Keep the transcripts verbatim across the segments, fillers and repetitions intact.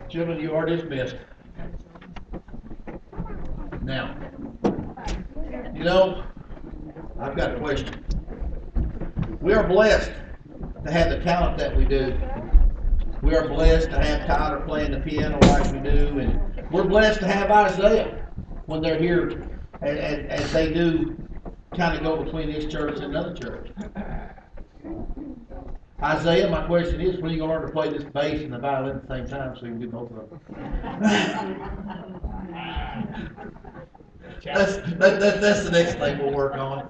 Children, you are dismissed. Now, you know, I've got a question. We are blessed to have the talent that we do. We are blessed to have Tyler playing the piano like we do, and we're blessed to have Isaiah when they're here, and, and, and they do kind of go between this church and another church. Isaiah, my question is, when are you going to learn to play this bass and the violin at the same time so you can do both of them? that's, that, that, that's the next thing we'll work on.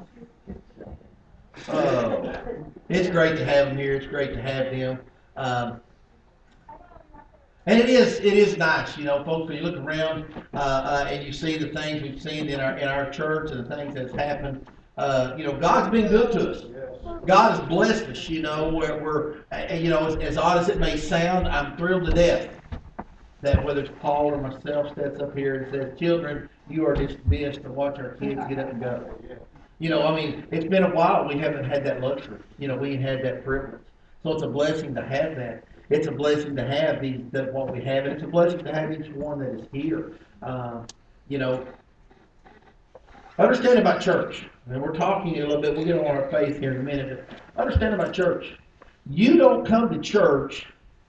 Uh, it's great to have them here. It's great to have them. Um, and it is it is nice, you know, folks, when you look around uh, uh, and you see the things we've seen in our in our church and the things that's happened. Uh, you know, God's been good to us. God has blessed us, you know, where we're, you know, as, as odd as it may sound, I'm thrilled to death that whether it's Paul or myself steps up here and says, children, you are dismissed to watch our kids get up and go. You know, I mean, it's been a while we haven't had that luxury. You know, we ain't had that privilege. So it's a blessing to have that. It's a blessing to have these, that what we have, and it's a blessing to have each one that is here. Uh, you know, understand about church. And we're talking a little bit, we'll get on our faith here in a minute, but understand about church. You don't come to church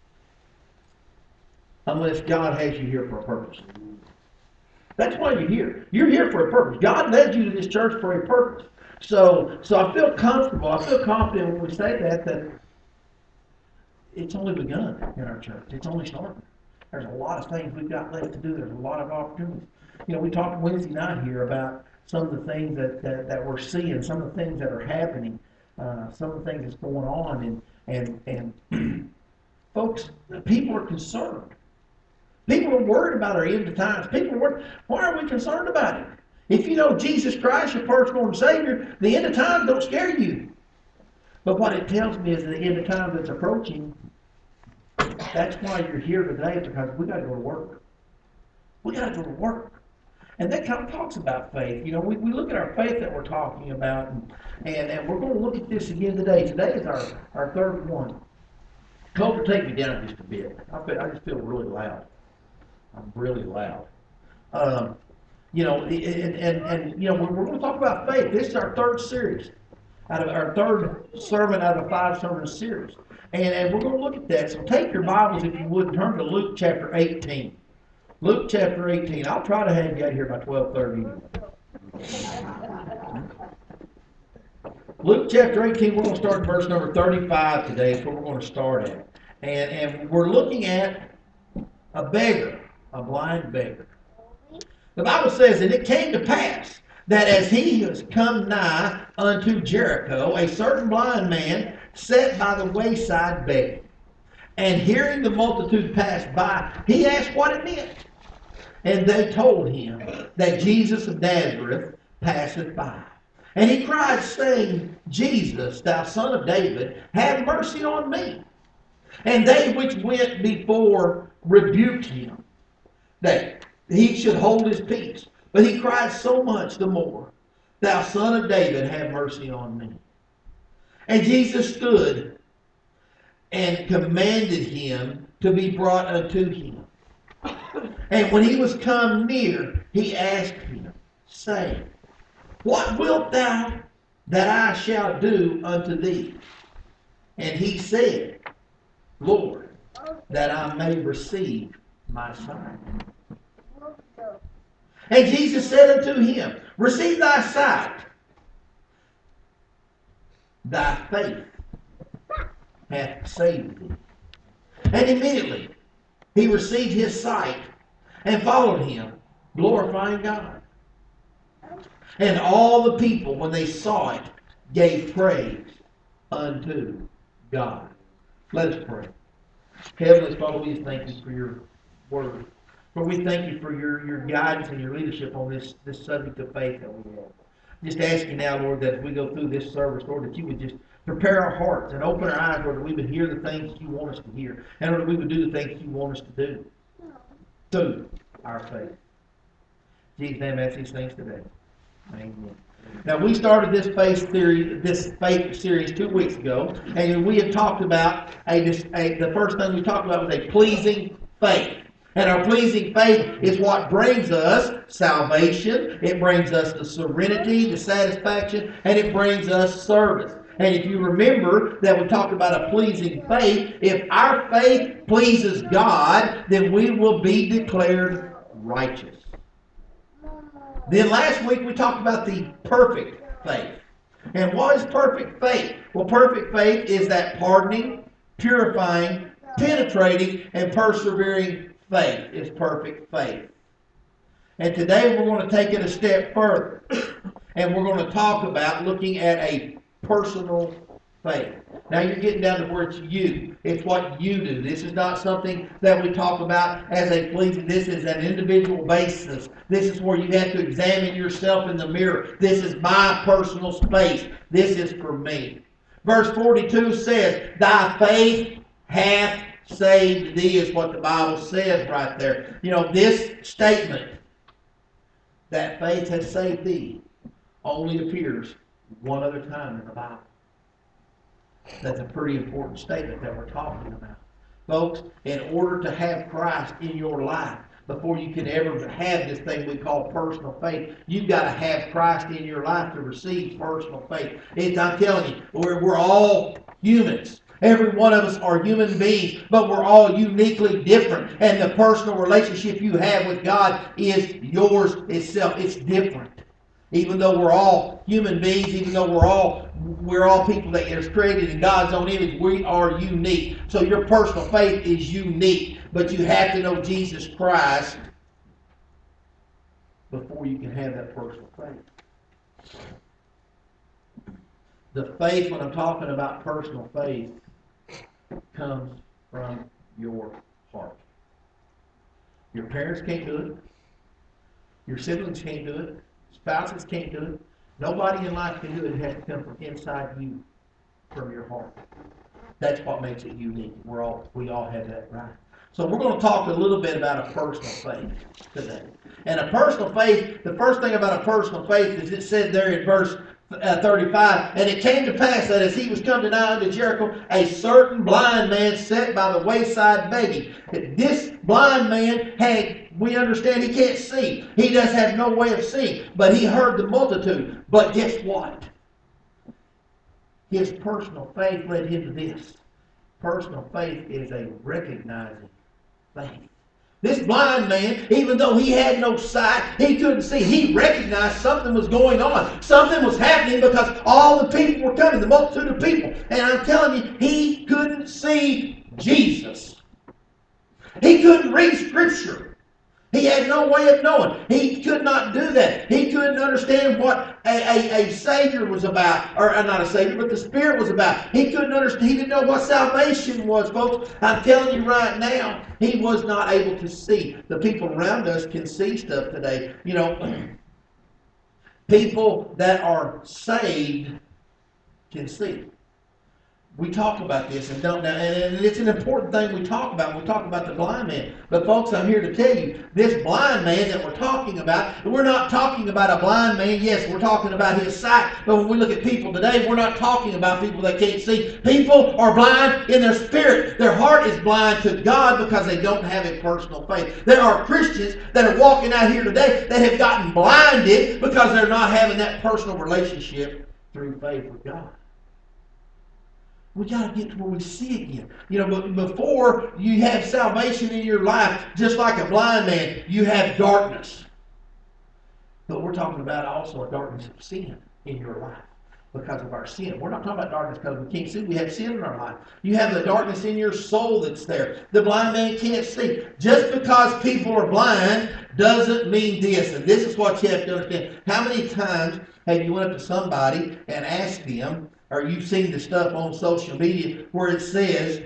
unless God has you here for a purpose. That's why you're here. You're here for a purpose. God led you to this church for a purpose. So, so I feel comfortable, I feel confident when we say that, that it's only begun in our church. It's only starting. There's a lot of things we've got left to do. There's a lot of opportunities. You know, we talked Wednesday night here about some of the things that, that, that we're seeing, some of the things that are happening, uh, some of the things that's going on, and and and folks, people are concerned. People are worried about our end of times. People are worried. Why are we concerned about it? If you know Jesus Christ, your personal and Savior, the end of times don't scare you. But what it tells me is that the end of times that's approaching. That's why you're here today, because we got to go to work. We got to go to work. And that kind of talks about faith. You know, we, we look at our faith that we're talking about, and, and, and we're going to look at this again today. Today is our, our third one. Coulter, take me down just a bit. I, feel, I just feel really loud. I'm really loud. Um, you know, and, and, and you know, we're, we're going to talk about faith. This is our third series, out of our third sermon out of a five sermon series. And, and we're going to look at that. So take your Bibles, if you would, and turn to Luke chapter eighteen. Luke chapter eighteen. I'll try to have you out here by twelve thirty. Luke chapter eighteen, we're going to start at verse number thirty-five today. That's where we're going to start at. And, and we're looking at a beggar, a blind beggar. The Bible says, and it came to pass that as he was come nigh unto Jericho, a certain blind man sat by the wayside begging. And hearing the multitude pass by, he asked what it meant. And they told him that Jesus of Nazareth passeth by. And he cried, saying, Jesus, thou son of David, have mercy on me. And they which went before rebuked him, that he should hold his peace. But he cried so much the more, thou son of David, have mercy on me. And Jesus stood and commanded him to be brought unto him. And when he was come near, he asked him, saying, what wilt thou that I shall do unto thee? And he said, Lord, that I may receive my sight. And Jesus said unto him, receive thy sight. Thy faith hath saved thee. And immediately he received his sight and followed him, glorifying God. And all the people, when they saw it, gave praise unto God. Let us pray. Heavenly Father, we thank you for your word. For we thank you for your, your guidance and your leadership on this, this subject of faith that we have. Just ask you now, Lord, that as we go through this service, Lord, that you would just prepare our hearts and open our eyes, Lord, that we would hear the things you want us to hear. And Lord, that we would do the things you want us to do. Through our faith. In Jesus' name, I ask these things today. Amen. Now, we started this faith theory, this faith series two weeks ago, and we had talked about a, a the first thing we talked about was a pleasing faith. And our pleasing faith is what brings us salvation. It brings us the serenity, the satisfaction, and it brings us service. And if you remember that we talked about a pleasing faith, if our faith pleases God, then we will be declared righteous. Then last week we talked about the perfect faith. And what is perfect faith? Well, perfect faith is that pardoning, purifying, penetrating, and persevering faith is perfect faith. And today we're going to take it a step further. And we're going to talk about looking at a personal faith. Now you're getting down to where it's you. It's what you do. This is not something that we talk about as a pleasing. This is an individual basis. This is where you have to examine yourself in the mirror. This is my personal space. This is for me. Verse forty-two says, "Thy faith hath saved thee," is what the Bible says right there. You know, this statement, that faith has saved thee, only appears one other time in the Bible. That's a pretty important statement that we're talking about. Folks, in order to have Christ in your life, before you can ever have this thing we call personal faith, you've got to have Christ in your life to receive personal faith. It's, I'm telling you, we're, we're all humans. Every one of us are human beings, but we're all uniquely different. And the personal relationship you have with God is yours itself. It's different. Even though we're all human beings, even though we're all we're all people that is created in God's own image, we are unique. So your personal faith is unique, but you have to know Jesus Christ before you can have that personal faith. The faith, when I'm talking about personal faith, comes from your heart. Your parents can't do it. Your siblings can't do it. Spouses can't do it. Nobody in life can do it. It has to come from inside you, from your heart. That's what makes it unique. We're all, we all have that right. So we're going to talk a little bit about a personal faith today. And a personal faith, the first thing about a personal faith is it said there in verse uh, thirty-five, "And it came to pass that as he was come to nigh unto Jericho, a certain blind man sat by the wayside begging." This blind man had, we understand he can't see. He does have no way of seeing. But he heard the multitude. But guess what? His personal faith led him to this. Personal faith is a recognizing faith. This blind man, even though he had no sight, he couldn't see. He recognized something was going on. Something was happening because all the people were coming, the multitude of people. And I'm telling you, he couldn't see Jesus. He couldn't read Scripture. He had no way of knowing. He could not do that. He couldn't understand what a, a, a Savior was about. Or uh, not a Savior, but the Spirit was about. He couldn't understand. He didn't know what salvation was, folks. I'm telling you right now, he was not able to see. The people around us can see stuff today. You know, people that are saved can see. We talk about this and don't, and it's an important thing we talk about. We talk about the blind man. But folks, I'm here to tell you, this blind man that we're talking about, we're not talking about a blind man. Yes, we're talking about his sight. But when we look at people today, we're not talking about people that can't see. People are blind in their spirit. Their heart is blind to God because they don't have a personal faith. There are Christians that are walking out here today that have gotten blinded because they're not having that personal relationship through faith with God. We got to get to where we see again. You know, but before you have salvation in your life, just like a blind man, you have darkness. But we're talking about also a darkness of sin in your life because of our sin. We're not talking about darkness because we can't see. We have sin in our life. You have the darkness in your soul that's there. The blind man can't see. Just because people are blind doesn't mean this. And this is what you have to understand. How many times have you went up to somebody and asked them, or you've seen the stuff on social media where it says,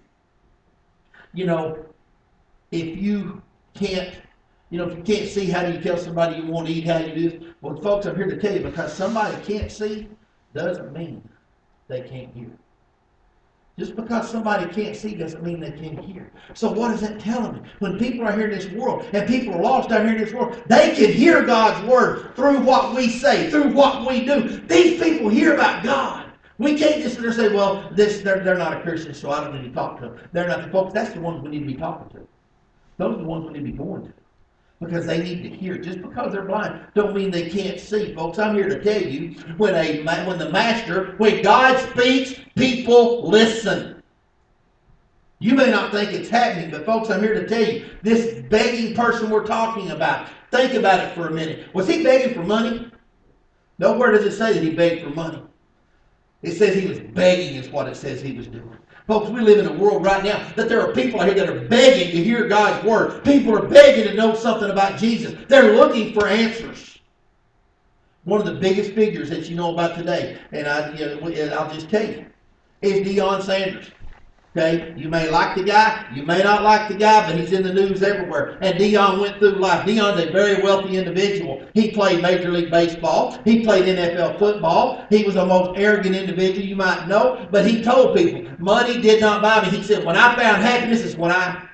you know, if you can't, you know, if you can't see, how do you tell somebody you want to eat, how do you do this? Well, folks, I'm here to tell you, because somebody can't see doesn't mean they can't hear. Just because somebody can't see doesn't mean they can't hear. So what is that telling me? When people are here in this world, and people are lost out here in this world, they can hear God's word through what we say, through what we do. These people hear about God. We can't just sit there and say, well, this, they're, they're not a Christian, so I don't need to talk to them. They're not the folks. That's the ones we need to be talking to. Those are the ones we need to be going to. Because they need to hear. Just because they're blind don't mean they can't see. Folks, I'm here to tell you, when a when the master, when God speaks, people listen. You may not think it's happening, but folks, I'm here to tell you, this begging person we're talking about, think about it for a minute. Was he begging for money? Nowhere does it say that he begged for money. It says he was begging is what it says he was doing. Folks, we live in a world right now that there are people out here that are begging to hear God's word. People are begging to know something about Jesus. They're looking for answers. One of the biggest figures that you know about today, and I, you know, I'll just tell you, is Deion Sanders. Okay, you may like the guy, you may not like the guy, but he's in the news everywhere. And Deion went through life. Deion's a very wealthy individual. He played Major League Baseball. He played N F L football. He was the most arrogant individual you might know. But he told people, money did not buy me. He said, when I found happiness is when I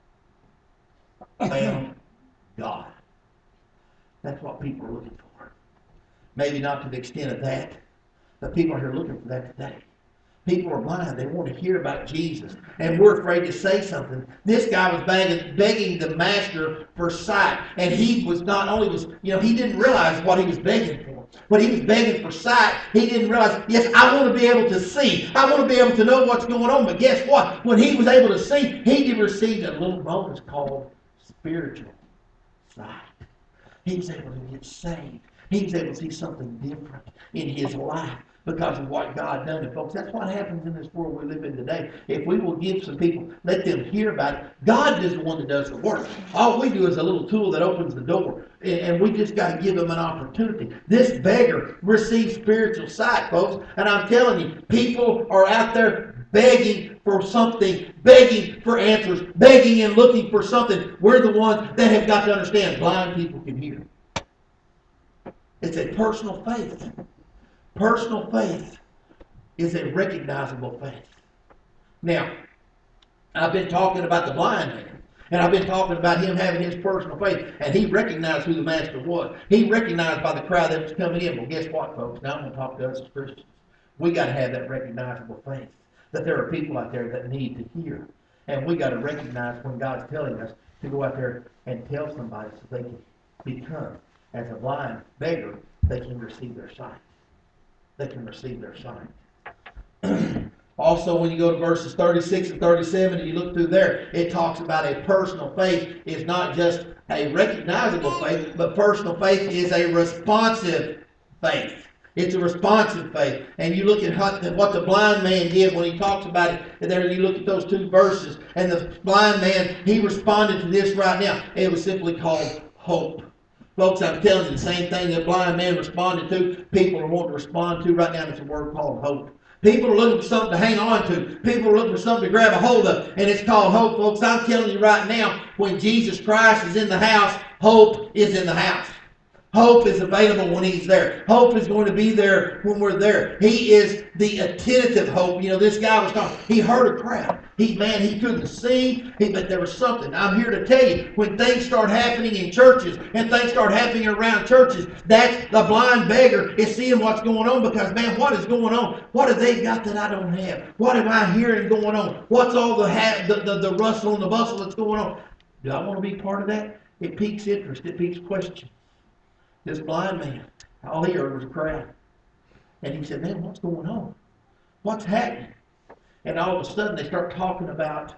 found God. That's what people are looking for. Maybe not to the extent of that, but people are here looking for that today. People are blind. They want to hear about Jesus. And we're afraid to say something. This guy was begging, begging the master for sight. And he was not only was, you know, he didn't realize what he was begging for. But he was begging for sight. He didn't realize, yes, I want to be able to see. I want to be able to know what's going on. But guess what? When he was able to see, he received a little bonus called spiritual sight. He was able to get saved. He was able to see something different in his life because of what God done. And folks, that's what happens in this world we live in today. If we will give some people, let them hear about it, God is the one that does the work. All we do is a little tool that opens the door. And we just got to give them an opportunity. This beggar received spiritual sight, folks. And I'm telling you, people are out there begging for something, begging for answers, begging and looking for something. We're the ones that have got to understand blind people can hear. It's a personal faith. Personal faith is a recognizable faith. Now, I've been talking about the blind man, and I've been talking about him having his personal faith, and he recognized who the master was. He recognized by the crowd that was coming in. Well, guess what, folks? Now I'm going to talk to us as Christians. We got to have that recognizable faith, that there are people out there that need to hear. And we got to recognize when God's telling us to go out there and tell somebody so they can become, as a blind beggar, they can receive their sight. They can receive their sight. Also, when you go to verses thirty-six and thirty-seven, and you look through there, it talks about a personal faith is not just a recognizable faith, but personal faith is a responsive faith. It's a responsive faith. And you look at what the blind man did when he talks about it, and there you look at those two verses, and the blind man, he responded to this right now. It was simply called hope. Folks, I'm telling you, the same thing that blind man responded to, people are wanting to respond to right now. It's a word called hope. People are looking for something to hang on to. People are looking for something to grab a hold of, and it's called hope, folks. I'm telling you right now, when Jesus Christ is in the house, hope is in the house. Hope is available when he's there. Hope is going to be there when we're there. He is the attentive hope. You know, this guy was talking. He heard a crowd. He, man, he couldn't see, he, but there was something. I'm here to tell you, when things start happening in churches and things start happening around churches, that's the blind beggar is seeing what's going on because, man, what is going on? What have they got that I don't have? What am I hearing going on? What's all the, ha- the, the, the rustle and the bustle that's going on? Do I want to be part of that? It piques interest. It piques questions. This blind man, all he heard was a crowd. And he said, man, what's going on? What's happening? And all of a sudden they start talking about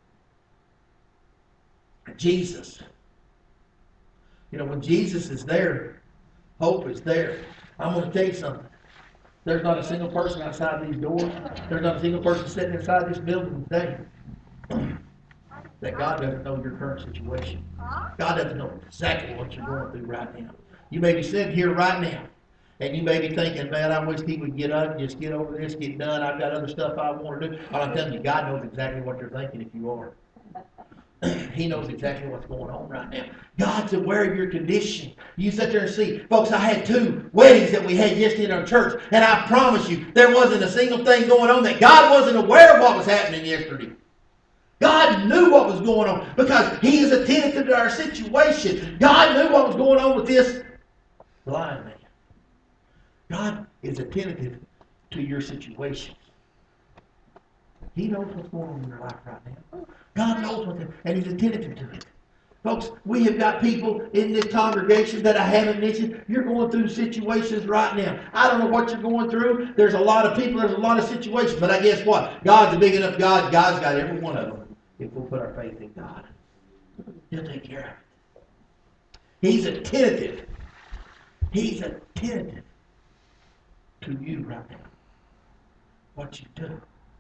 Jesus. You know, when Jesus is there, hope is there. I'm going to tell you something. There's not a single person outside these doors. There's not a single person sitting inside this building today that God doesn't know your current situation. God doesn't know exactly what you're going through right now. You may be sitting here right now, and you may be thinking, man, I wish he would get up, just get over this, get done. I've got other stuff I want to do. But I'm telling you, God knows exactly what you're thinking if you are. He knows exactly what's going on right now. God's aware of your condition. You sit there and see. Folks, I had two weddings that we had just in our church, and I promise you, there wasn't a single thing going on that God wasn't aware of what was happening yesterday. God knew what was going on because he is attentive to our situation. God knew what was going on with this blind man. God is attentive to your situation. He knows what's going on in your life right now. God knows what's, and he's attentive to it. Folks, we have got people in this congregation that I haven't mentioned. You're going through situations right now. I don't know what you're going through. There's a lot of people. There's a lot of situations. But I guess what? God's a big enough God. God's got every one of them. If we'll put our faith in God, He'll take care of it. He's attentive. He's attentive to you right now. What you do.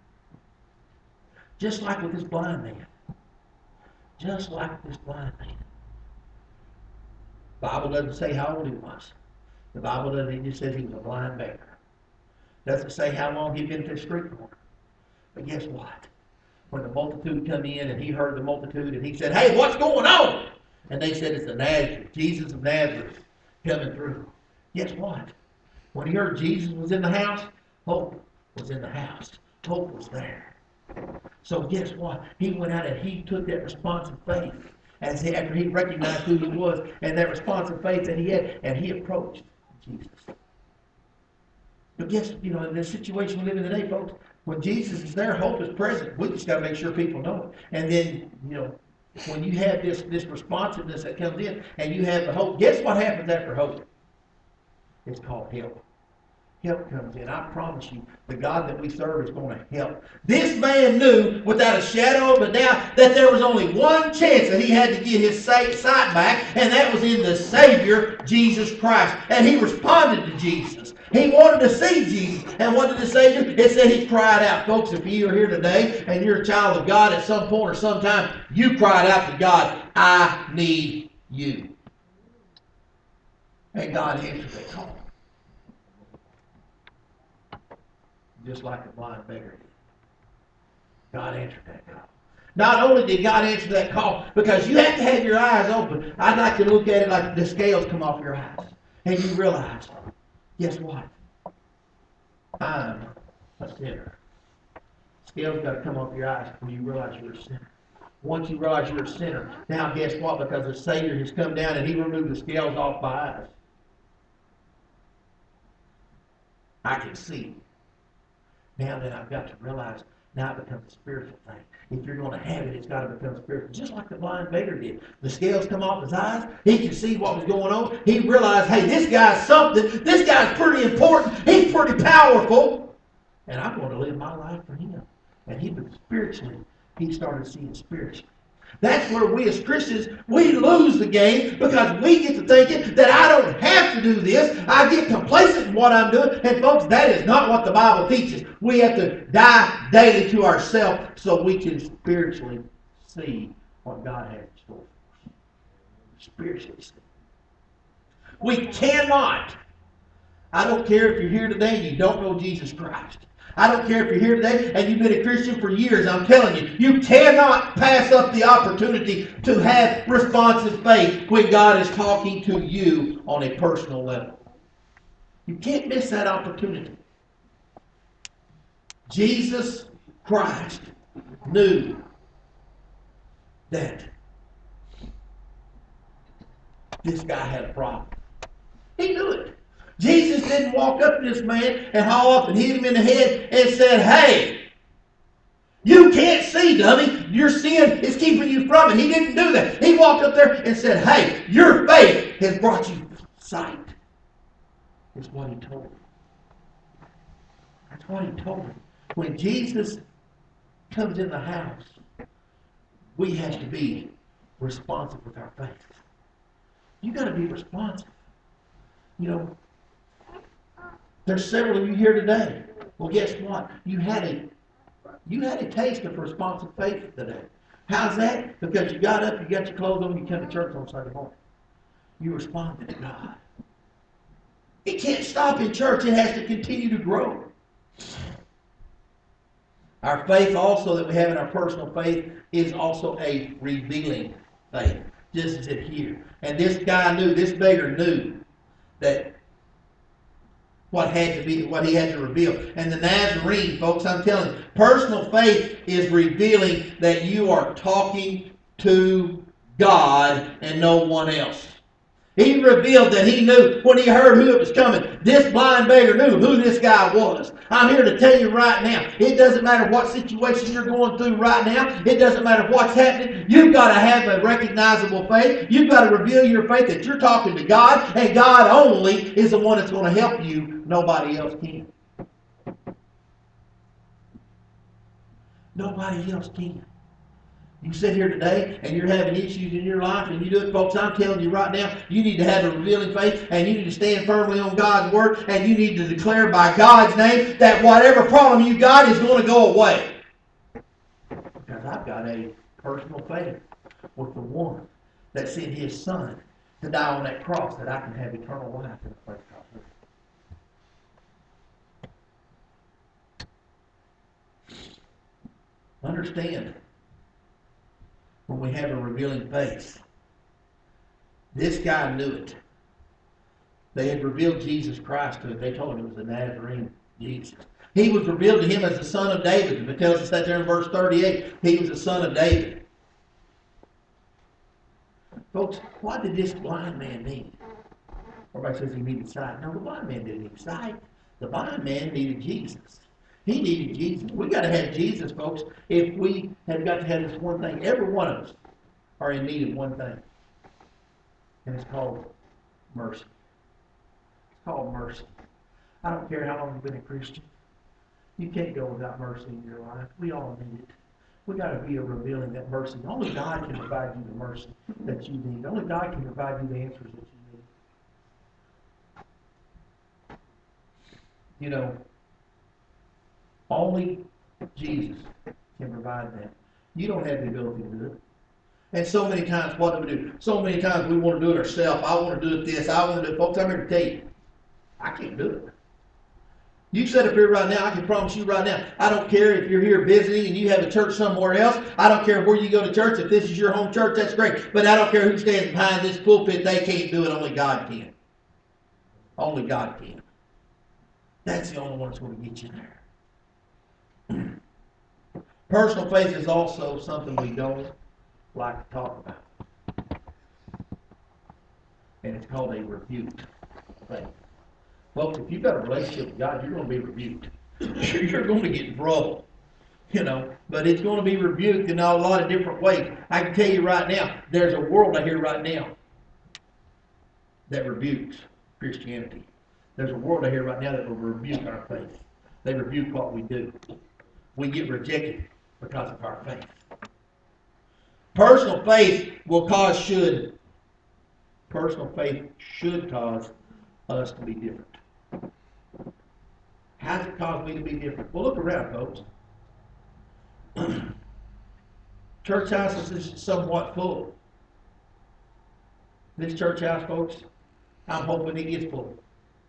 Just like with this blind man. Just like this blind man. The Bible doesn't say how old he was. The Bible doesn't. It just says he was a blind beggar. Doesn't say how long he'd been at the street corner. But guess what? When the multitude come in and he heard the multitude and he said, "Hey, what's going on?" And they said, "It's the Nazareth, Jesus of Nazareth coming through." Guess what? When he heard Jesus was in the house, hope was in the house. Hope was there. So guess what? He went out and he took that response of faith as he, after he recognized who he was and that response of faith that he had, and he approached Jesus. But guess, you know, in this situation we live in today, folks, when Jesus is there, hope is present. We just got to make sure people know it. And then, you know, when you have this, this responsiveness that comes in and you have the hope, guess what happens after hope? It's called help. Help comes in. I promise you, the God that we serve is going to help. This man knew without a shadow of a doubt that there was only one chance that he had to get his sight back, and that was in the Savior, Jesus Christ. And he responded to Jesus. He wanted to see Jesus. And what did the Savior? It said he cried out. Folks, if you are here today and you're a child of God at some point or sometime, you cried out to God, "I need you." And God answered that call. Just like the blind beggar did. God answered that call. Not only did God answer that call, because you have to have your eyes open. I'd like to look at it like the scales come off your eyes. And you realize, guess what? I'm a sinner. Scales got to come off your eyes when you realize you're a sinner. Once you realize you're a sinner, now guess what? Because the Savior has come down and He removed the scales off my eyes. I can see. Now that I've got to realize, now it becomes a spiritual thing. If you're going to have it, it's got to become spiritual. Just like the blind beggar did. The scales come off his eyes. He could see what was going on. He realized, hey, this guy's something. This guy's pretty important. He's pretty powerful. And I'm going to live my life for him. And he was spiritually, he started seeing spiritually. That's where we as Christians, we lose the game because we get to thinking that I don't have to do this. I get complacent in what I'm doing. And folks, that is not what the Bible teaches. We have to die daily to ourselves so we can spiritually see what God has in store for us. Spiritually see. We cannot. I don't care if you're here today and you don't know Jesus Christ. I don't care if you're here today and you've been a Christian for years. I'm telling you, you cannot pass up the opportunity to have responsive faith when God is talking to you on a personal level. You can't miss that opportunity. Jesus Christ knew that this guy had a problem. He knew it. Jesus didn't walk up to this man and haul up and hit him in the head and said, "Hey, you can't see, dummy. Your sin is keeping you from it." He didn't do that. He walked up there and said, "Hey, your faith has brought you sight." That's what he told him. That's what he told him. When Jesus comes in the house, we have to be responsive with our faith. You got to be responsive. You know, there's several of you here today. Well, guess what? You had a you had a taste of responsive faith today. How's that? Because you got up, you got your clothes on, you came to church on Sunday morning. You responded to God. It can't stop in church. It has to continue to grow. Our faith also that we have in our personal faith is also a revealing faith. Just as it here. And this guy knew, this beggar knew that what had to be, what he had to reveal. And the Nazarene, folks, I'm telling you, personal faith is revealing that you are talking to God and no one else. He revealed that he knew when he heard who it was coming. This blind beggar knew who this guy was. I'm here to tell you right now, it doesn't matter what situation you're going through right now. It doesn't matter what's happening. You've got to have a recognizable faith. You've got to reveal your faith that you're talking to God, and God only is the one that's going to help you. Nobody else can. Nobody else can. You sit here today and you're having issues in your life and you do it, folks. I'm telling you right now, you need to have a revealing faith and you need to stand firmly on God's word and you need to declare by God's name that whatever problem you got is going to go away. Because I've got a personal faith with the one that sent his son to die on that cross that I can have eternal life in a place called heaven. Understand. When we have a revealing faith. This guy knew it. They had revealed Jesus Christ to him. They told him it was the Nazarene Jesus. He was revealed to him as the son of David. It tells us that there in verse thirty-eight. He was the son of David. Folks, what did this blind man need? Everybody says he needed sight. No, the blind man didn't need sight. The blind man needed Jesus. He needed Jesus. We got to have Jesus, folks. If we have got to have this one thing, every one of us are in need of one thing. And it's called mercy. It's called mercy. I don't care how long you've been a Christian. You can't go without mercy in your life. We all need it. We got to be a revealing that mercy. Only God can provide you the mercy that you need. Only God can provide you the answers that you need. You know, only Jesus can provide that. You don't have the ability to do it. And so many times, what do we do? So many times we want to do it ourselves. I want to do it this. I want to do it. Folks, I'm here to tell you, I can't do it. You sit up here right now, I can promise you right now, I don't care if you're here visiting and you have a church somewhere else. I don't care where you go to church. If this is your home church, that's great. But I don't care who stands behind this pulpit. They can't do it. Only God can. Only God can. That's the only one that's going to get you there. Personal faith is also something we don't like to talk about. And it's called a rebuked faith. Folks, if you've got a relationship with God, you're going to be rebuked. You're going to get in trouble. You know, but it's going to be rebuked in a lot of different ways. I can tell you right now, there's a world out here right now that rebukes Christianity. There's a world out here right now that will rebuke our faith. They rebuke what we do. We get rejected because of our faith. Personal faith will cause should. Personal faith should cause us to be different. How does it cause me to be different? Well, look around, folks. Church houses is somewhat full. This church house, folks, I'm hoping it gets full.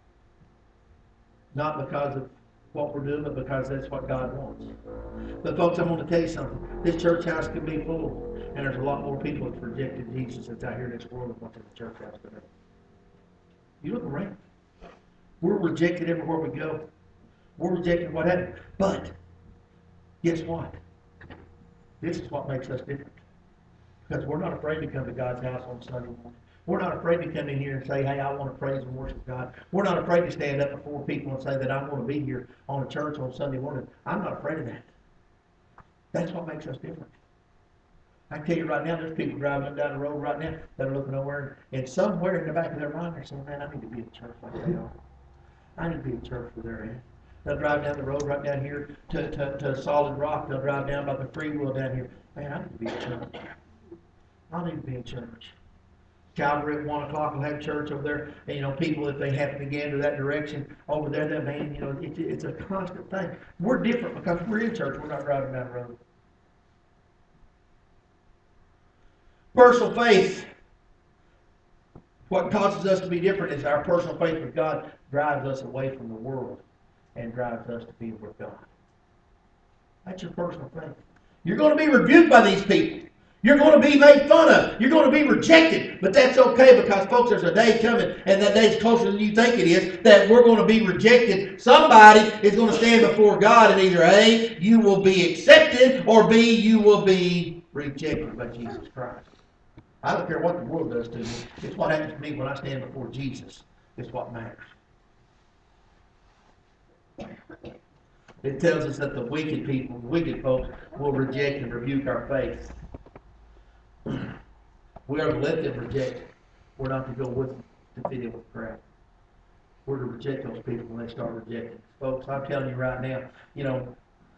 Not because of what we're doing, but because that's what God wants. But folks, I'm going to tell you something. This church house can be full, and there's a lot more people that's rejected Jesus that's out here in this world than what's in the church house today. You look around. We're rejected everywhere we go. We're rejected what happened. But guess what? This is what makes us different. Because we're not afraid to come to God's house on Sunday morning. We're not afraid to come in here and say, hey, I want to praise and worship God. We're not afraid to stand up before people and say that I'm going to be here on a church on Sunday morning. I'm not afraid of that. That's what makes us different. I can tell you right now, there's people driving down the road right now that are looking over, and somewhere in the back of their mind they're saying, man, I need to be at church like they are. I need to be at church where they're at. They'll drive down the road right down here to, to, to Solid Rock. They'll drive down by the free will down here. Man, I need to be at church. I need to be at church. Calvary at one o'clock will have church over there. And, you know, people, if they happen to gander that direction over there, that man, you know, it, it's a constant thing. We're different because we're in church. We're not driving down the road. Personal faith. What causes us to be different is our personal faith with God drives us away from the world and drives us to be with God. That's your personal faith. You're going to be rebuked by these people. You're going to be made fun of. You're going to be rejected. But that's okay because, folks, there's a day coming, and that day's closer than you think it is, that we're going to be rejected. Somebody is going to stand before God, and either A, you will be accepted, or B, you will be rejected by Jesus Christ. I don't care what the world does to me. It's what happens to me when I stand before Jesus. It's what matters. It tells us that the wicked people, the wicked folks, will reject and rebuke our faith. We are to let them reject it. We're not to go with them to fit in with the crowd. We're to reject those people when they start rejecting. Folks, I'm telling you right now, you know,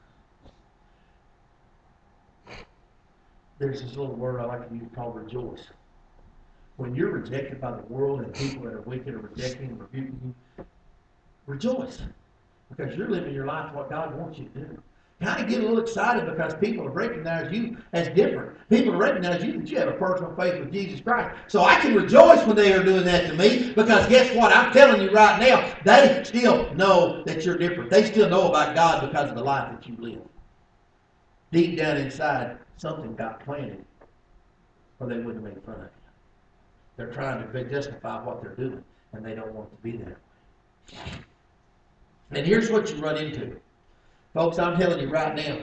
there's this little word I like to use called rejoice. When you're rejected by the world and people that are wicked are rejecting and rebuking you, rejoice. Because you're living your life what God wants you to do. Kind of get a little excited because people have recognized you as different. People recognize you that you have a personal faith with Jesus Christ. So I can rejoice when they are doing that to me because guess what? I'm telling you right now, they still know that you're different. They still know about God because of the life that you live. Deep down inside, something got planted or they wouldn't have made fun of you. They're trying to justify what they're doing and they don't want it to be that way. And here's what you run into. Folks, I'm telling you right now,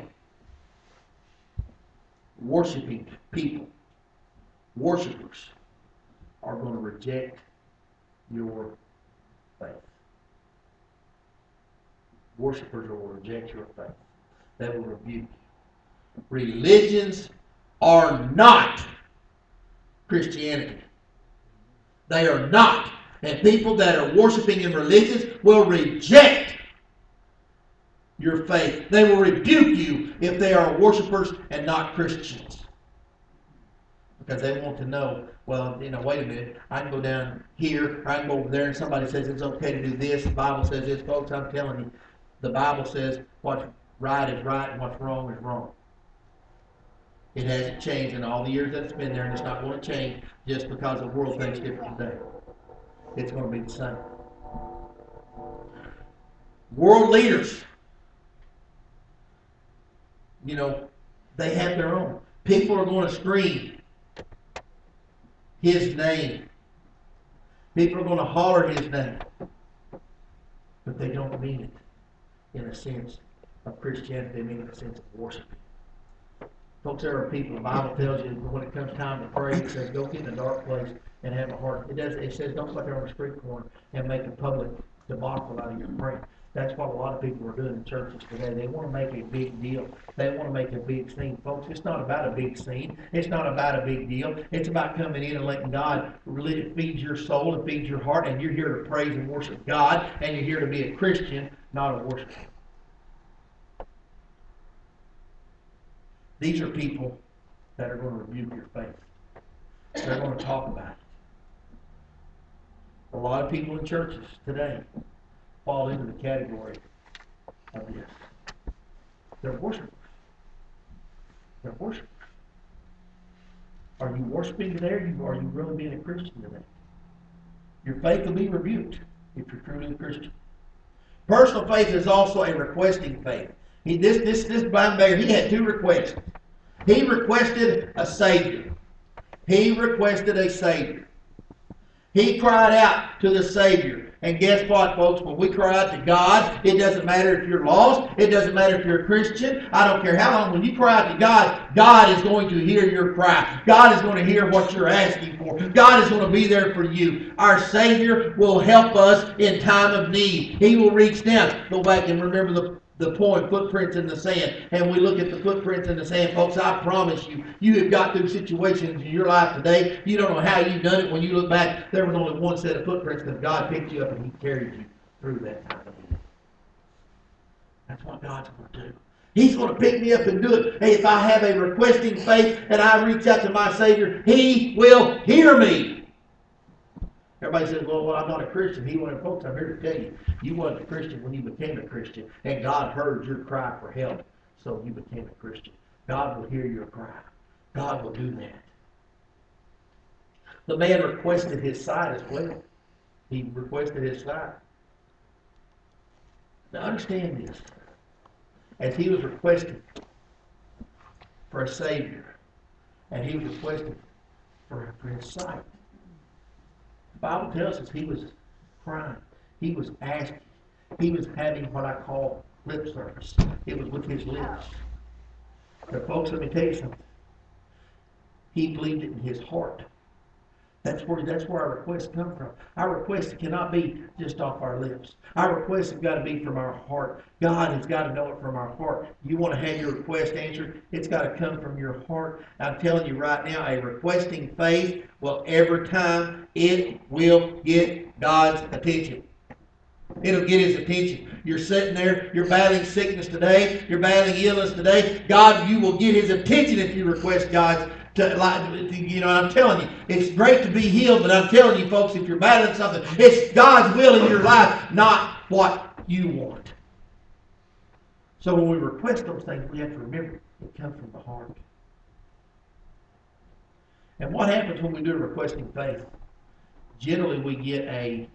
worshiping people, worshipers, are going to reject your faith. Worshipers will reject your faith. They will rebuke you. Religions are not Christianity. They are not. And people that are worshiping in religions will reject your faith. They will rebuke you if they are worshipers and not Christians. Because they want to know, well, you know, wait a minute, I can go down here, or I can go over there, and somebody says it's okay to do this, the Bible says this. Folks, I'm telling you, the Bible says what's right is right and what's wrong is wrong. It hasn't changed in all the years that it's been there, and it's not going to change just because the world thinks different today. It's going to be the same. World leaders, you know, they have their own. People are going to scream His name. People are going to holler His name. But they don't mean it in a sense of Christianity. They mean it in a sense of worshiping. Folks, there are people, the Bible tells you when it comes time to pray, it says go get in a dark place and have a heart. It does. It says don't go there on the street corner and make a public debacle out of your praying. That's what a lot of people are doing in churches today. They want to make a big deal. They want to make a big scene. Folks, it's not about a big scene. It's not about a big deal. It's about coming in and letting God really feed your soul and feed your heart, and you're here to praise and worship God, and you're here to be a Christian, not a worshiper. These are people that are going to rebuke your faith. They're going to talk about it. A lot of people in churches today fall into the category of this. They're worshipers. They're worshipers. Are you worshiping today, or are you really being a Christian today? Your faith will be rebuked if you're truly a Christian. Personal faith is also a requesting faith. He, this this this blind beggar, he had two requests. He requested a Savior. He requested a Savior. He cried out to the Savior. And guess what, folks? When we cry out to God, it doesn't matter if you're lost. It doesn't matter if you're a Christian. I don't care how long. When you cry out to God, God is going to hear your cry. God is going to hear what you're asking for. God is going to be there for you. Our Savior will help us in time of need. He will reach down. Go back and remember the The poem, Footprints in the Sand. And we look at the footprints in the sand. Folks, I promise you, you have got through situations in your life today. You don't know how you've done it. When you look back, there was only one set of footprints because God picked you up and He carried you through that time of need. That's what God's going to do. He's going to pick me up and do it. Hey, if I have a requesting faith and I reach out to my Savior, He will hear me. Everybody says, well, well, I'm not a Christian. He wanted, folks, I'm here to tell you, you wasn't a Christian when you became a Christian, and God heard your cry for help, so you became a Christian. God will hear your cry. God will do that. The man requested his sight as well. He requested his sight. Now understand this. As he was requesting for a Savior, and he was requesting for, for his sight, the Bible tells us he was crying. He was asking. He was having what I call lip service. It was with his lips. But folks, let me tell you something. He believed it in his heart. That's where, that's where our requests come from. Our requests cannot be just off our lips. Our requests have got to be from our heart. God has got to know it from our heart. You want to have your request answered, it's got to come from your heart. I'm telling you right now, a requesting faith will every time, it will get God's attention. It'll get his attention. You're sitting there, you're battling sickness today, you're battling illness today. God, you will get his attention if you request God's To, like, you know, I'm telling you, it's great to be healed, but I'm telling you, folks, if you're battling something, it's God's will in your life, not what you want. So when we request those things, we have to remember it comes from the heart. And what happens when we do a requesting faith? Generally, we get a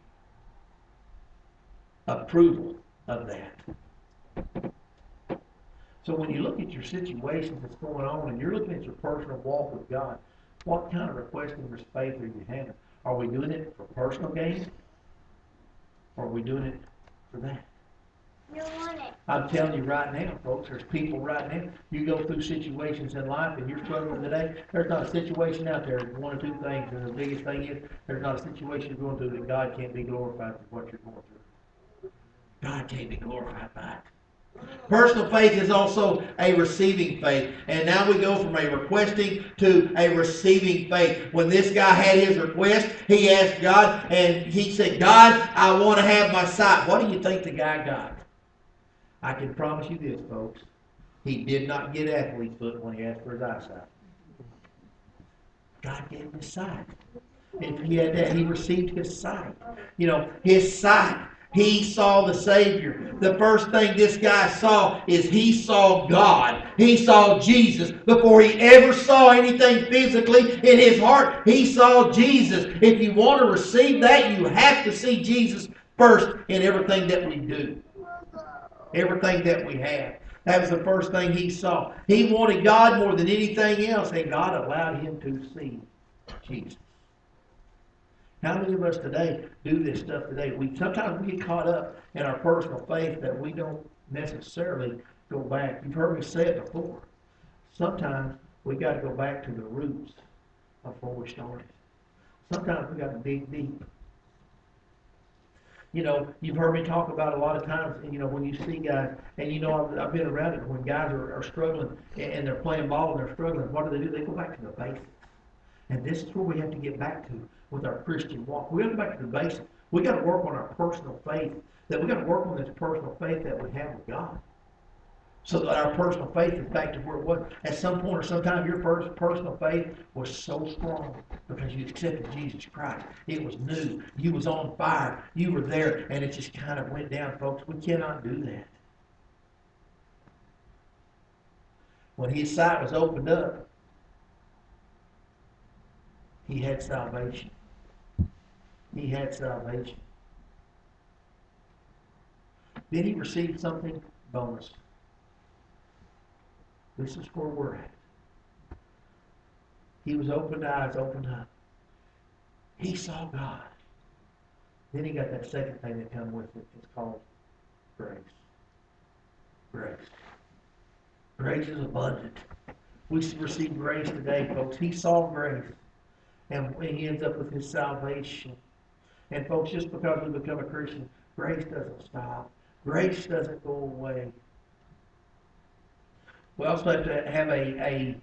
approval of that. So when you look at your situation that's going on and you're looking at your personal walk with God, what kind of requesting or faith are you having? Are we doing it for personal gain? Or are we doing it for that? You want it. I'm telling you right now, folks, there's people right now, you go through situations in life and you're struggling today, there's not a situation out there, one or two things, and the biggest thing is, there's not a situation you're going through that God can't be glorified for what you're going through. God can't be glorified by it. Personal faith is also a receiving faith. And now we go from a requesting to a receiving faith. When this guy had his request, he asked God, and he said, God, I want to have my sight. What do you think the guy got? I can promise you this, folks. He did not get athlete's foot when he asked for his eyesight. God gave him his sight. If he had that, he received his sight. You know, his sight. He saw the Savior. The first thing this guy saw is he saw God. He saw Jesus. Before he ever saw anything physically in his heart, he saw Jesus. If you want to receive that, you have to see Jesus first in everything that we do. Everything that we have. That was the first thing he saw. He wanted God more than anything else, and God allowed him to see Jesus. How many of us today do this stuff today? We sometimes we get caught up in our personal faith that we don't necessarily go back. You've heard me say it before. Sometimes we got to go back to the roots of where we started. Sometimes we got to dig deep. You know, you've heard me talk about a lot of times, you know, when you see guys, and you know, I've, I've been around it, when guys are, are struggling and they're playing ball and they're struggling, what do they do? They go back to the basics. And this is where we have to get back to with our Christian walk. We got to go back to the basics. We got to work on our personal faith. That we got to work on this personal faith that we have with God, so that our personal faith is back to where it was. At some point or sometime, your first personal faith was so strong because you accepted Jesus Christ. It was new. You was on fire. You were there, and it just kind of went down, folks. We cannot do that. When his sight was opened up, he had salvation. He had salvation. Then he received something bonus. This is where we're at. He was opened eyes, opened up. He saw God. Then he got that second thing that comes with it. It's called grace. Grace. Grace is abundant. We receive grace today, folks. He saw grace. And he ends up with his salvation. And folks, just because we become a Christian, grace doesn't stop. Grace doesn't go away. We also have to have a, a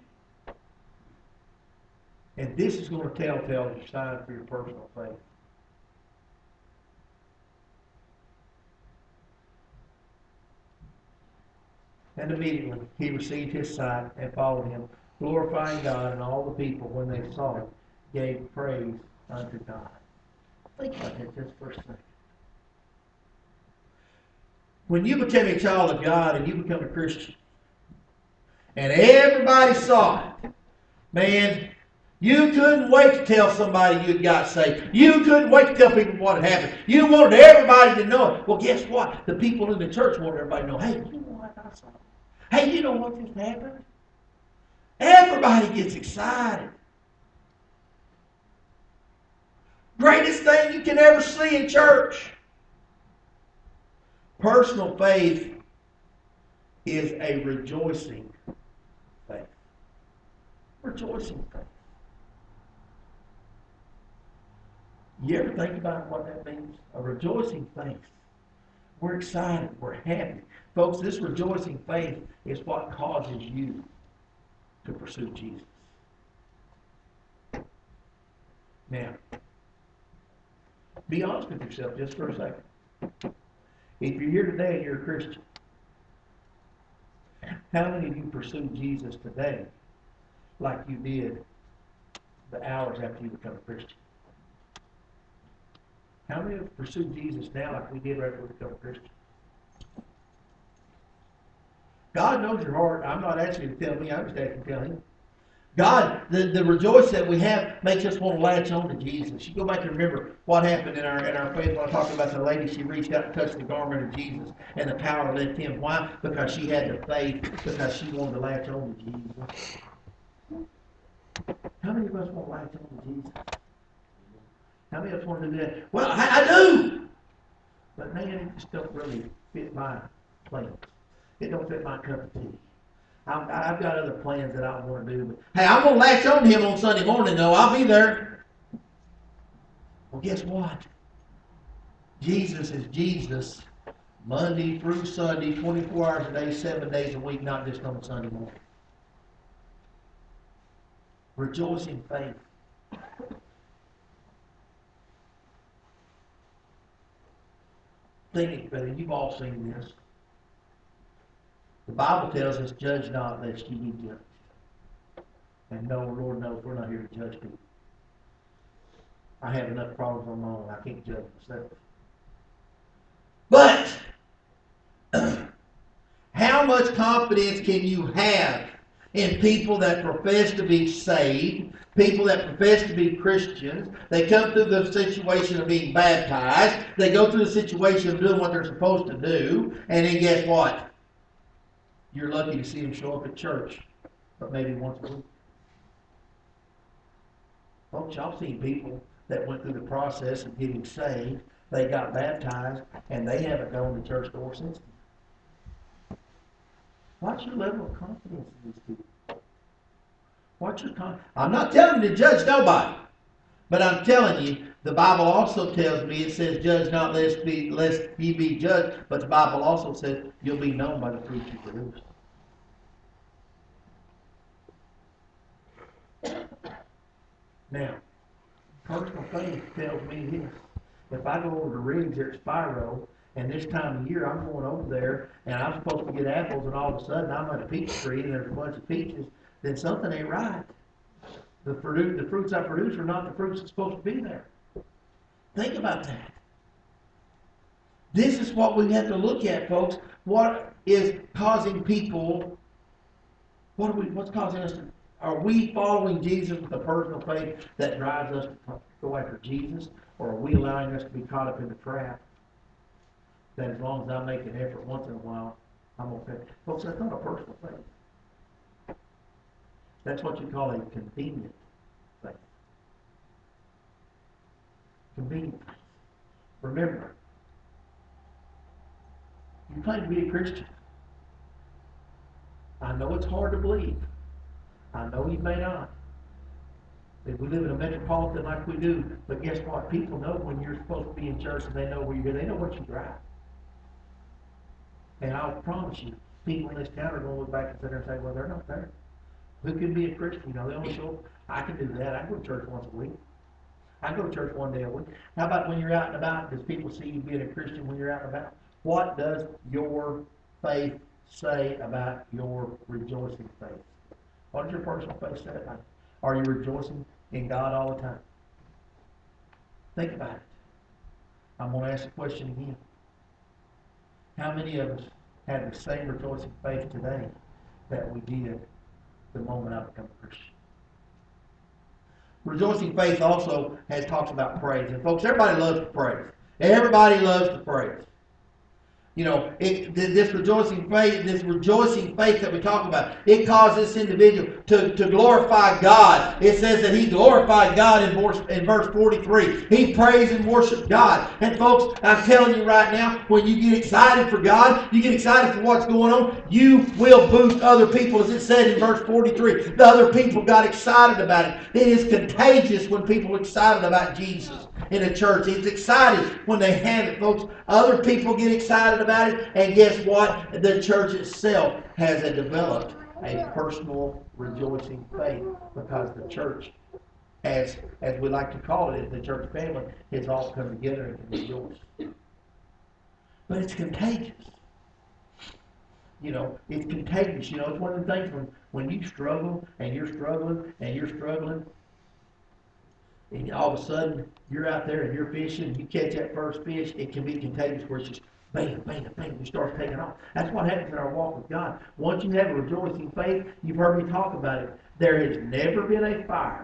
and this is going to tell tell your sign for your personal faith. And immediately he received his sight and followed him, glorifying God, and all the people, when they saw it, gave praise unto God. Think about that just for a second. When you become a child of God and you become a Christian, and everybody saw it, man, you couldn't wait to tell somebody you'd got saved. You couldn't wait to tell people what had happened. You wanted everybody to know it. Well, guess what? The people in the church wanted everybody to know, hey, you know what I saw? Hey, you know what just happened? Everybody gets excited. Greatest thing you can ever see in church. Personal faith is a rejoicing faith. Rejoicing faith. You ever think about what that means? A rejoicing faith. We're excited. We're happy. Folks, this rejoicing faith is what causes you to pursue Jesus. Now, be honest with yourself just for a second. If you're here today and you're a Christian, how many of you pursued Jesus today like you did the hours after you become a Christian? How many of you pursued Jesus now like we did right after we become a Christian? God knows your heart. I'm not asking you to tell me. I'm just asking you to tell Him. God, the, the rejoice that we have makes us want to latch on to Jesus. You go back and remember what happened in our in our faith when I talked about the lady. She reached out and touched the garment of Jesus, and the power left him. Why? Because she had the faith, because she wanted to latch on to Jesus. How many of us want to latch on to Jesus? How many of us want to do that? Well, I, I do! But man, it just don't really fit my plans. It don't fit my cup of tea. I've, I've got other plans that I want to do. But, hey, I'm going to latch on to him on Sunday morning, though. I'll be there. Well, guess what? Jesus is Jesus Monday through Sunday, twenty-four hours a day, seven days a week, not just on Sunday morning. Rejoice in faith. Think, but you've all seen this. The Bible tells us, judge not lest you be judged. And no, Lord knows we're not here to judge people. I have enough problems on my own. I can't judge myself. But, how much confidence can you have in people that profess to be saved, people that profess to be Christians? They come through the situation of being baptized. They go through the situation of doing what they're supposed to do. And then guess what? You're lucky to see them show up at church, but maybe once a week. Folks, y'all seen people that went through the process of getting saved. They got baptized, and they haven't gone to church door since then. What's your level of confidence in these people? What's your con- I'm not telling you to judge nobody, but I'm telling you, the Bible also tells me, it says, judge not lest, be, lest ye be judged, but the Bible also says you'll be known by the fruit you produce. Now, personal faith tells me this. If I go over to Riggs or at Spiro, and this time of year I'm going over there, and I'm supposed to get apples, and all of a sudden I'm at a peach tree, and there's a bunch of peaches, then something ain't right. The, produ- the fruits I produce are not the fruits that's supposed to be there. Think about that. This is what we have to look at, folks. What is causing people, what are we, what's causing us to, are we following Jesus with a personal faith that drives us to go after Jesus? Or are we allowing us to be caught up in the trap that as long as I make an effort once in a while, I'm okay? Folks, that's not a personal faith. That's what you call a convenient faith. Convenient faith. Remember, you claim to be a Christian. I know it's hard to believe. I know you may not. If we live in a metropolitan like we do, but guess what? People know when you're supposed to be in church, and they know where you're going. They know what you drive. And I'll promise you, people in this town are going to look back and sit there and say, well, they're not there. Who can be a Christian? You know, they only show up. I can do that. I go to church once a week. I go to church one day a week. How about when you're out and about? Does people see you being a Christian when you're out and about? What does your faith say about your rejoicing faith? What does your personal faith say about it? Are you rejoicing in God all the time? Think about it. I'm going to ask the question again. How many of us have the same rejoicing faith today that we did the moment I became a Christian? Rejoicing faith also has talks about praise. And folks, everybody loves to praise. Everybody loves to praise. You know, it, this rejoicing faith, this rejoicing faith that we talk about, it causes this individual to, to glorify God. It says that he glorified God in verse, in verse forty-three. He praised and worshiped God. And folks, I'm telling you right now, when you get excited for God, you get excited for what's going on, you will boost other people. As it said in verse forty-three, the other people got excited about it. It is contagious when people are excited about Jesus. in a church. It's exciting when they have it, folks. Other people get excited about it, and guess what? The church itself has a developed a personal rejoicing faith because the church, as as we like to call it, the church family, has all come together and can rejoice. But it's contagious. You know, it's contagious. You know, it's one of the things when, when you struggle and you're struggling and you're struggling, and all of a sudden you're out there and you're fishing, you catch that first fish, it can be contagious where it's just bam, bam, bam, you start taking off. That's what happens in our walk with God. Once you have a rejoicing faith, you've heard me talk about it. There has never been a fire,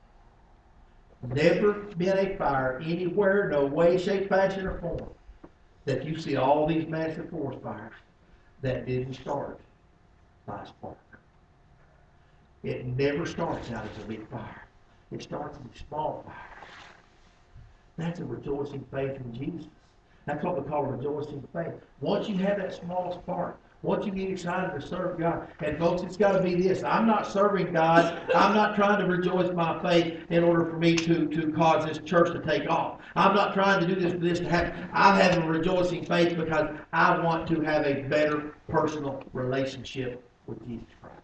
never been a fire anywhere, no way, shape, fashion, or form, that you see all these massive forest fires that didn't start by a spark. It never starts out as a big fire. It starts as a small fire. That's a rejoicing faith in Jesus. That's what we call a rejoicing faith. Once you have that small spark, once you get excited to serve God, and folks, it's got to be this. I'm not serving God. I'm not trying to rejoice my faith in order for me to, to cause this church to take off. I'm not trying to do this for this to happen. I'm having a rejoicing faith because I want to have a better personal relationship with Jesus Christ.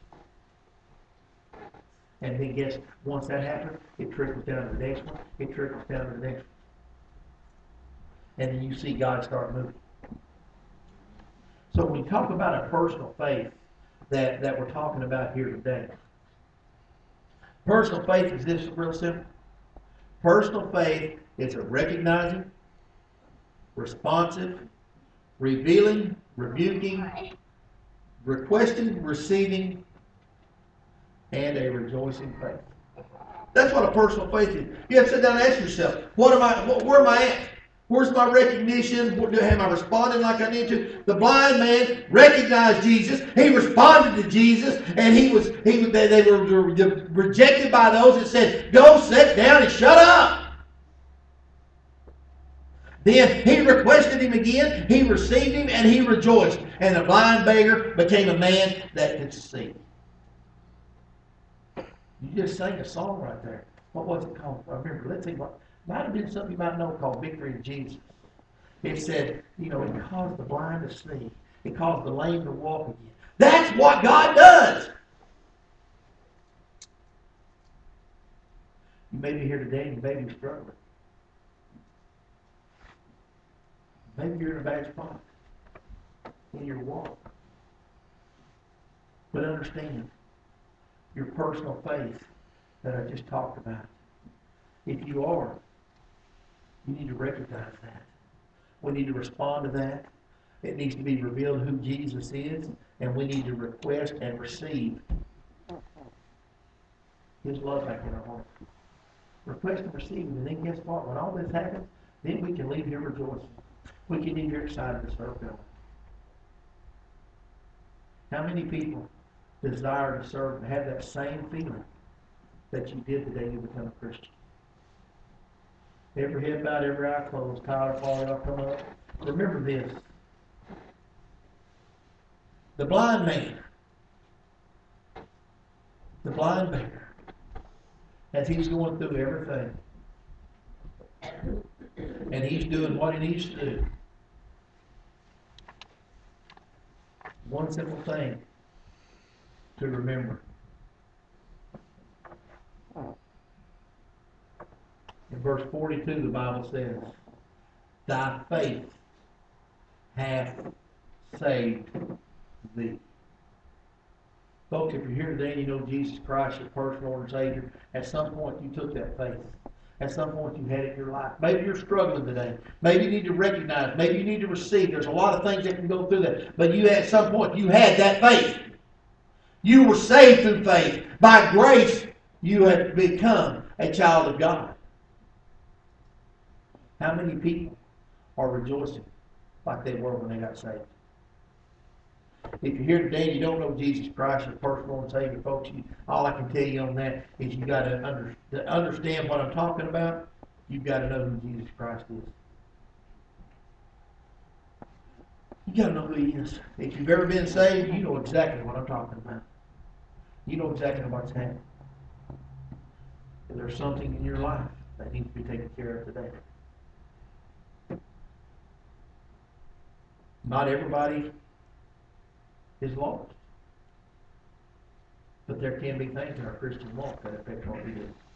And then guess, once that happens, it trickles down to the next one. It trickles down to the next one. And then you see God start moving. So when we talk about a personal faith that, that we're talking about here today, personal faith is this real simple. Personal faith is a recognizing, responsive, revealing, rebuking, requesting, receiving, and a rejoicing faith. That's what a personal faith is. You have to sit down and ask yourself, what am I, where am I at? Where's my recognition? Am I responding like I need to? The blind man recognized Jesus. He responded to Jesus, and he was he they, they were rejected by those that said, "Go sit down and shut up." Then he requested him again. He received him, and he rejoiced. And the blind beggar became a man that could see. You just sang a song right there. What was it called? I remember. Let's see what. Might have been something you might know called Victory in Jesus. It said, you know, it caused the blind to see. It caused the lame to walk again. That's what God does. You may be here today and you may be struggling. Maybe you're in a bad spot in your walk. But understand your personal faith that I just talked about. If you are, you need to recognize that. We need to respond to that. It needs to be revealed who Jesus is, and we need to request and receive His love back in our heart. Request and receive, and then guess what? When all this happens, then we can leave here rejoicing. We can leave here excited to serve God. How many people desire to serve and have that same feeling that you did the day you become a Christian? Every head bowed, every eye closed. Tyler, Paul, y'all come up. Remember this. The blind man, the blind beggar, as he's going through everything, and he's doing what he needs to do, one simple thing to remember. In verse forty-two, the Bible says, "Thy faith hath saved thee." Folks, if you're here today and you know Jesus Christ, your personal Lord and Savior, at some point you took that faith. At some point you had it in your life. Maybe you're struggling today. Maybe you need to recognize. Maybe you need to receive. There's a lot of things that can go through that. But you, at some point, you had that faith. You were saved through faith. By grace, you have become a child of God. How many people are rejoicing like they were when they got saved? If you're here today and you don't know Jesus Christ, your personal and Savior, folks, you, all I can tell you on that is you got to, under, to understand what I'm talking about. You've got to know who Jesus Christ is. You got to know who He is. If you've ever been saved, you know exactly what I'm talking about. You know exactly what's happening. If there's something in your life that needs to be taken care of today. Not everybody is lost. But there can be things in our Christian walk that affect what we do.